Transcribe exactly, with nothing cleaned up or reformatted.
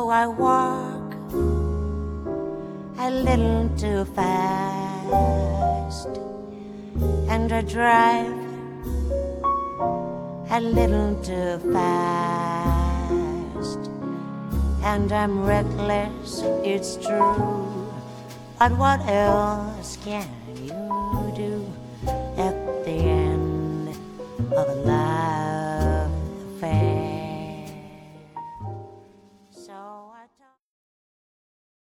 I walk a little too fast, and I drive a little too fast, and I'm reckless, it's true, but what else can you do at the end of a life?